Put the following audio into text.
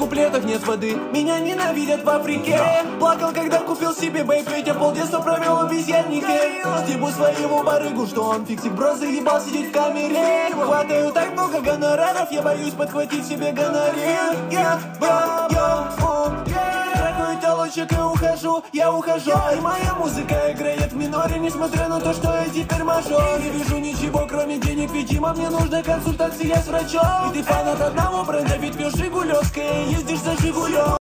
куплетах нет воды. Меня ненавидят в Африке. Плакал, когда купил себе бейп, ведь я полдетства провел в обезьяннике. Стебу своего барыгу, что он фиксик, бро, заебал сидеть в камере. Хватаю так много гонораров, я боюсь подхватить себе гонорар. Трахаю телочек и ухожу, я ухожу. И моя музыка играет в миноре, несмотря на то, что я теперь мажор. Не вижу ничего, кроме денег, видимо, мне нужна консультация с врачом. И ты фанат одного бренда, ведь пьешь жигулевское, ездишь за Жигулем.